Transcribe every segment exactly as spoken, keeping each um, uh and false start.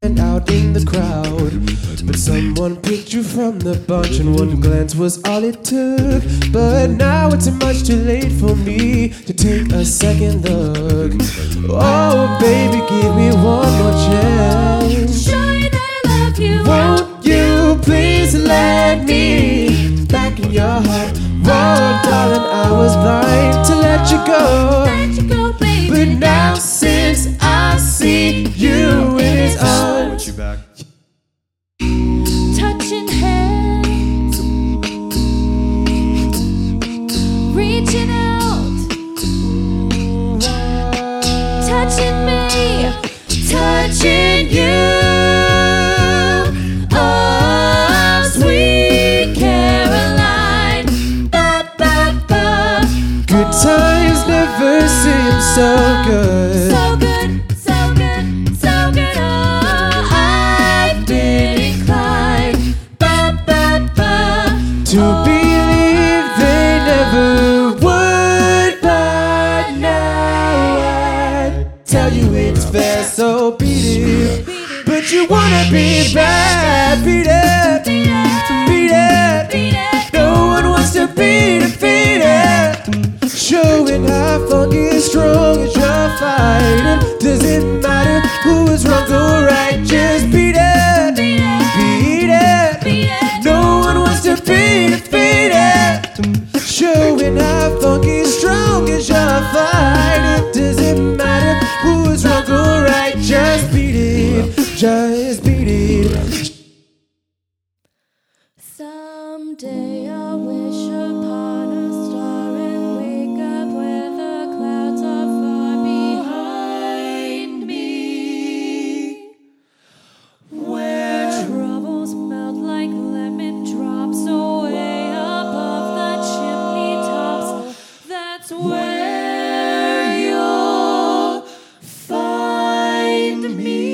stand out in the crowd. But someone picked you from the bunch, and one glance was all it took. But now it's much too late for me to take a second look. Oh baby, give me one more chance. Show you that I love you. Won't you please let me back in your heart? Oh darling, I was blind to let you go. Let you go, baby. But now since I see you in his arms, I want you back. Touching hands, reaching out, touching me, touching you. Oh, sweet Caroline. Ba, ba, ba. good times never seem so good. So good, so good, so good. Oh, I've been inclined ba, ba, ba. To believe they never would, but now I tell you it's fair, so beat it. But you wanna be bad, beat it, Beat it, beat it. beat it. No one wants to be defeated. Showing how funky strong as you're fighting. Doesn't matter who is wrong or right, just beat it, Beat it, beat it. beat it. No one wants to be defeated. Showing how funky strong as you're fighting. Doesn't matter who is wrong or right, just beat it, just beat it. Someday I'll wish upon a star and wake up where the clouds are far behind me, where troubles melt like lemon drops away above the chimney tops. That's where you'll find me.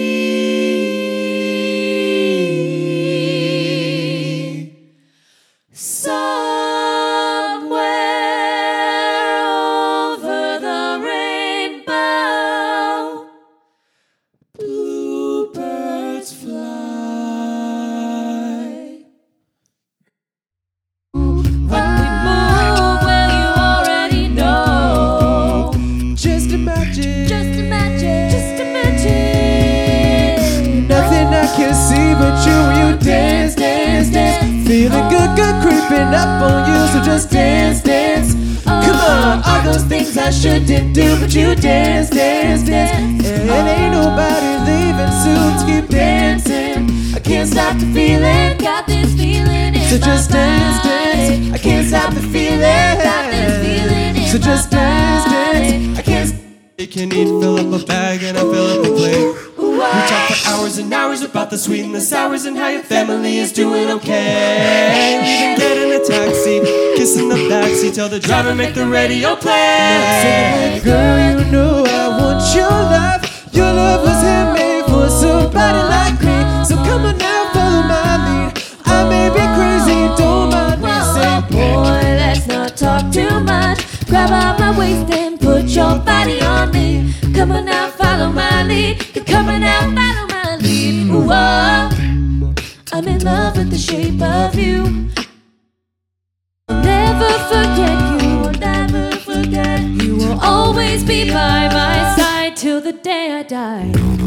Somewhere over the rainbow, bluebirds fly. When we move, well, you already know. Just imagine, Just imagine, just imagine. nothing I can see but you. You dance, dance, dance. Feeling good, good creeping up on you. So just dance, dance. Come on, all those things I shouldn't do, but you dance, dance, dance. And ain't nobody leaving soon. To keep dancing, I can't stop the feeling. Got this feeling in So my just dance, body. dance. I can't stop the feeling. Got this feeling in So just my dance, body. dance. I can't. You can eat, fill up a bag, and I fill up a plate. We talk for hours and hours about the sweet and the sours and how your family is doing okay. We even get in a taxi, kiss in the backseat, tell the driver make the radio play. Girl, you know I want your love. Your love was handmade for somebody like me. So come on now, follow my lead. I may be crazy, don't mind me. Whoa, Say, boy, let's not talk too much. Grab out my waist and put your body on me. Come on now, follow my lead. You're coming out, follow my lead. Whoa, I'm in love with the shape of you. I'll never forget you, I'll never forget. You will always be by my side till the day I die.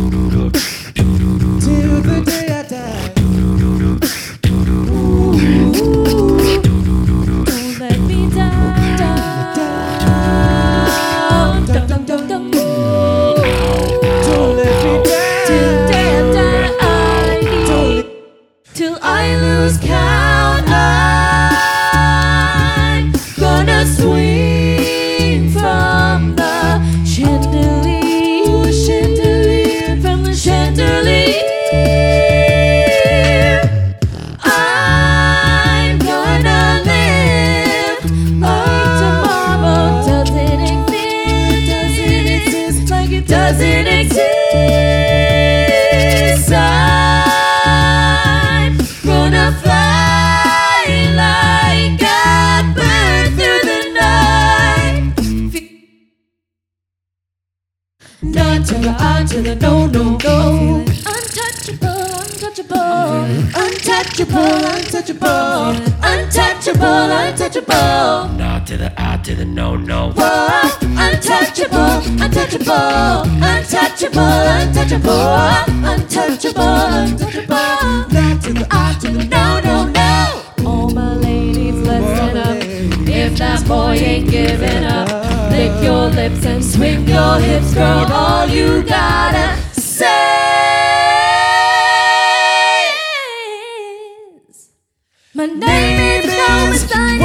till the day I die. Don't let me down, down, down, down, down, down. Don't let me Till the day I down. die, Don't let till I lose count. I'm gonna swing from the chandelier, chandelier, from the chandelier. I'm gonna live like tomorrow doesn't exist, doesn't exist, like it doesn't exist. I'm gonna fly like a bird through the night. Not to the on to the no, no, no. Feeling untouchable, untouchable, untouchable, untouchable. No to the I to the no, no. Whoa, untouchable, untouchable, untouchable, untouchable, untouchable, untouchable. not to the I to the No, no, no. All my ladies, listen up. If that boy ain't giving up, lick your lips and swing your hips, girl. All you gotta say is, my name is no mistake.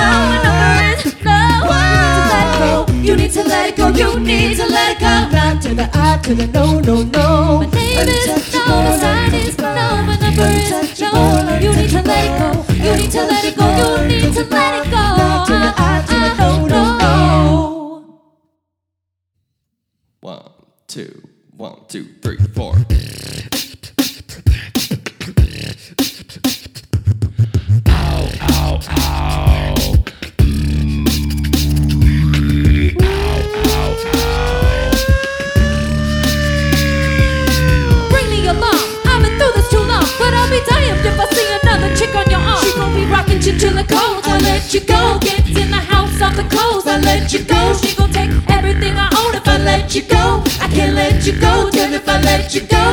You need to let it go, you need to let it go. not to the I to the no, no, no. My name is no, the sign is no, my number is no. You need to let it go, you need to let it go, you need to let it go. Not to the I to the no, no, no. One, two, one, two, three, four. Ow, ow, ow. Bring me along, I've been through this too long, but I'll be damned if I see another chick on your arm. She gon' be rockin' chinchilla codes. I let you go, get in the house off the coast. I let you go, she gon' take everything I own if I let you go. I can't let you go, damn if I let you go.